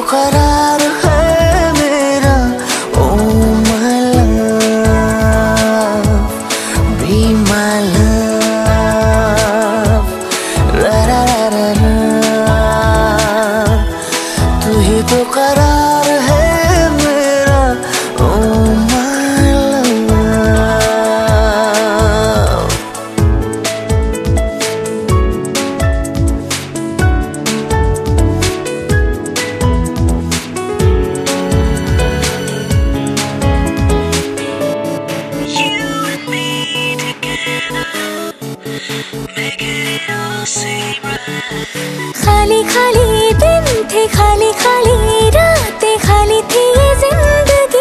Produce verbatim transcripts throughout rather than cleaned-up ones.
करार है मेरा। Oh my love, be my love, रा रा रा रा, तू ही तो करार है मेरा। ओ माय लव, खाली खाली दिन थे, खाली खाली रातें, खाली थी ये जिंदगी।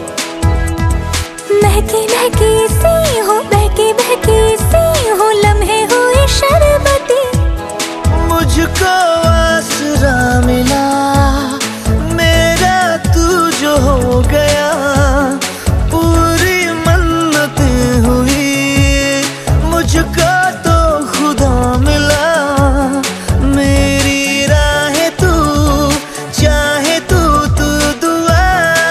महकी महकी सी हो, बहकी बहकी सी हो, लम्हे हुए शरबती। मुझको आसरा मिला मेरा, तू जो हो गया। पूरी मन्नतें हुई मुझको तो खुदा मिला। मेरी राहें तू चाहे तू तू दुआ।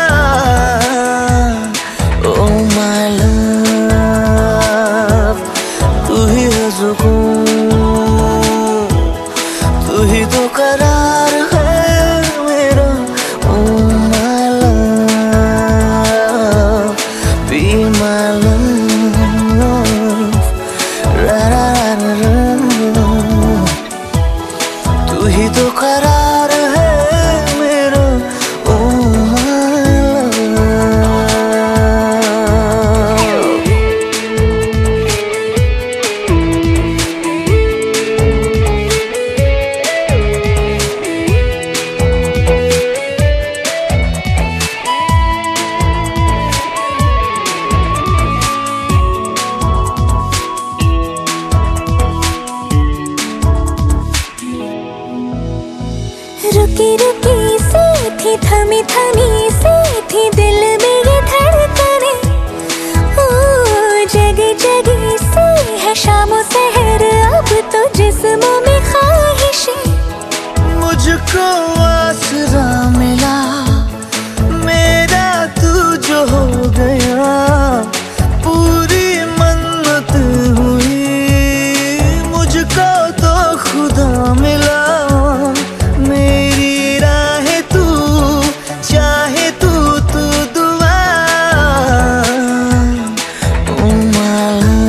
ओ माय लव, तू ही है सुकून, तू ही तो करार है मेरा। Oh my love, be my love, रा रा रा रा, तू ही तो करार है मेरा। Oh my love. रुकी रुकी सी थी, थमी थमी सी थी दिल में ये धड़कने। ओ जगी जगी सी है शामों सहर, अब तो जिस्मों में ख्वाहिशें। मुझको आसरा मिला मेरा, तू जो हो गया। पूरी मन्नत हुई मुझको तो खुदा मिला। मेरी राहें तू चाहे तू तू दुआ। ओ माय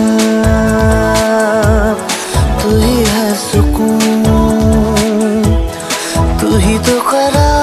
लव, तू ही है सुकून, तू ही तो करार